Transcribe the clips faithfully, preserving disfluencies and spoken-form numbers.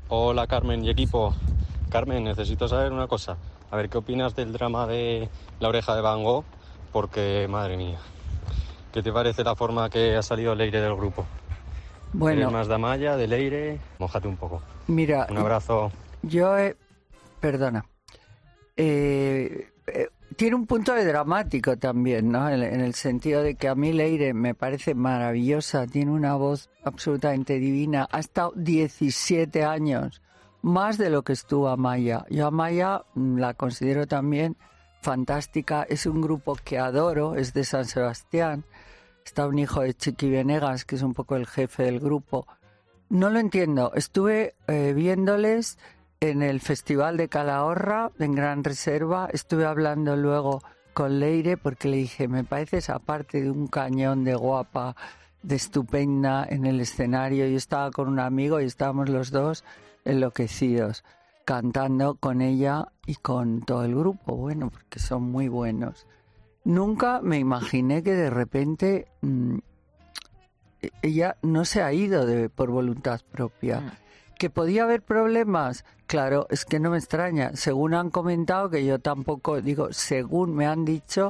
Hola Carmen y equipo. Carmen, necesito saber una cosa. A ver, ¿qué opinas del drama de La Oreja de Van Gogh? Porque, madre mía, ¿qué te parece la forma que ha salido Leire del grupo? Bueno, ¿Eres más de Amaya, de Leire? Mójate un poco. Mira, Un abrazo. Yo, he, perdona, eh, eh, tiene un punto de dramático también, ¿no? En, en el sentido de que a mí Leire me parece maravillosa, tiene una voz absolutamente divina, ha estado diecisiete años, más de lo que estuvo Amaya. Yo Amaya la considero también fantástica, es un grupo que adoro, es de San Sebastián, está un hijo de Chiqui Venegas, que es un poco el jefe del grupo. No lo entiendo, estuve eh, viéndoles en el Festival de Calahorra, en Gran Reserva. Estuve hablando luego con Leire porque le dije, me pareces aparte de un cañón de guapa, de estupenda en el escenario. Yo estaba con un amigo y estábamos los dos enloquecidos, cantando con ella y con todo el grupo, bueno, porque son muy buenos. Nunca me imaginé que de repente mmm, ella no se ha ido de, por voluntad propia. Mm. ¿Que podía haber problemas? Claro, es que no me extraña. Según han comentado, que yo tampoco, digo, según me han dicho,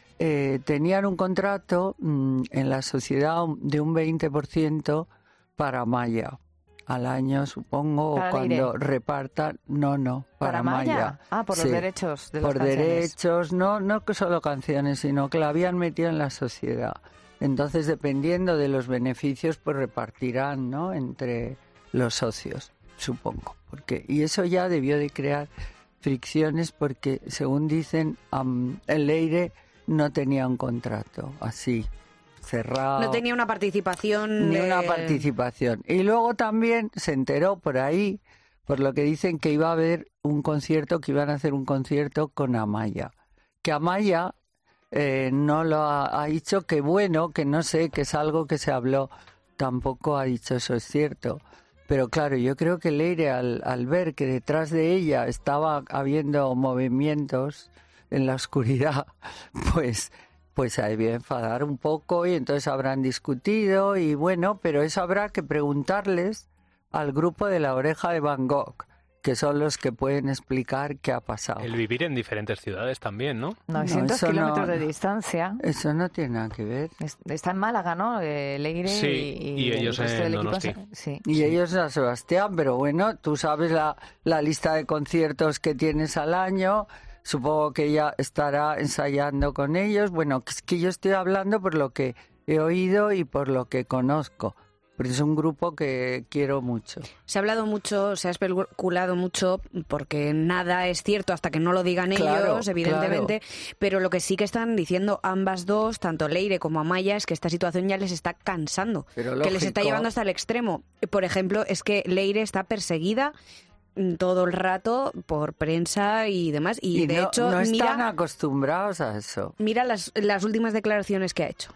eh, tenían un contrato mmm, en la sociedad de un veinte por ciento para Amaya. Al año, supongo, o cuando repartan... No, no, para, ¿Para Amaya? Amaya. Ah, por sí, los derechos de las por canciones. Por derechos, no, no que solo canciones, sino que la habían metido en la sociedad. Entonces, dependiendo de los beneficios, pues repartirán, ¿no?, entre los socios, supongo. Porque, y eso ya debió de crear fricciones porque, según dicen, um, el Leire no tenía un contrato así, cerrado. No tenía una participación. Ni de... una participación. Y luego también se enteró por ahí, por lo que dicen, que iba a haber un concierto, que iban a hacer un concierto con Amaya. Que Amaya... Eh, no lo ha, ha dicho, que bueno, que no sé, que es algo que se habló, tampoco ha dicho eso, es cierto. Pero claro, yo creo que Leire, al, al ver que detrás de ella estaba habiendo movimientos en la oscuridad, pues, pues se debió enfadar un poco y entonces habrán discutido y bueno, pero eso habrá que preguntarles al grupo de La Oreja de Van Gogh, que son los que pueden explicar qué ha pasado. El vivir en diferentes ciudades también, ¿no? novecientos no, kilómetros no, de distancia. Eso no tiene nada que ver. Está en Málaga, ¿no? Eh, Leire sí, y, y, y ellos el en Donosti. Sí. Y sí. ellos en Sebastián, pero bueno, tú sabes la, la lista de conciertos que tienes al año, supongo que ella estará ensayando con ellos. Bueno, es que yo estoy hablando por lo que he oído y por lo que conozco. Porque es un grupo que quiero mucho. Se ha hablado mucho, se ha especulado mucho, porque nada es cierto hasta que no lo digan claro, ellos, evidentemente, claro. Pero lo que sí que están diciendo ambas dos, tanto Leire como Amaya, es que esta situación ya les está cansando, Pero que les está llevando hasta el extremo. Por ejemplo, es que Leire está perseguida todo el rato por prensa y demás, y, y de no, hecho... no están mira, acostumbrados a eso. Mira las, las últimas declaraciones que ha hecho.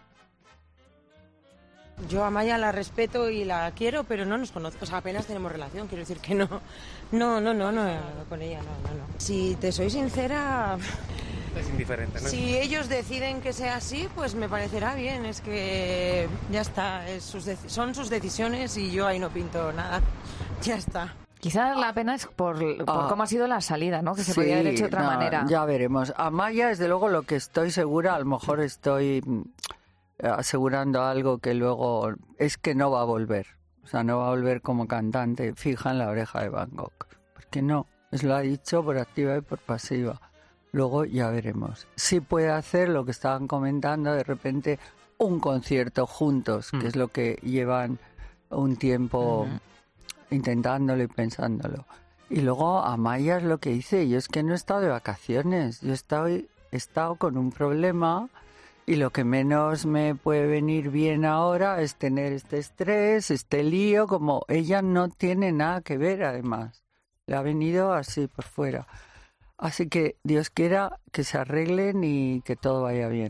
Yo a Maya la respeto y la quiero, pero no nos conozco, o sea, apenas tenemos relación, quiero decir que no, no, no, no, no, no con ella, no, no, no. Si te soy sincera... Es indiferente, ¿no? Si ellos deciden que sea así, pues me parecerá bien, es que ya está, es sus de- son sus decisiones y yo ahí no pinto nada, ya está. Quizás la pena es por, por Ah, cómo ha sido la salida, ¿no? Que se sí, podía haber hecho de otra no, manera. Ya veremos. Amaya, desde luego, lo que estoy segura, a lo mejor estoy asegurando algo que luego es que no va a volver. O sea, no va a volver como cantante fija en La Oreja de Van Gogh. Porque no, es lo ha dicho por activa y por pasiva. Luego ya veremos. Sí puede hacer lo que estaban comentando, de repente un concierto juntos, mm. que es lo que llevan un tiempo mm. intentándolo y pensándolo. Y luego Amaya es lo que dice, yo es que no he estado de vacaciones, yo he estado, he estado con un problema y lo que menos me puede venir bien ahora es tener este estrés, este lío, como ella no tiene nada que ver además, le ha venido así por fuera. Así que Dios quiera que se arreglen y que todo vaya bien.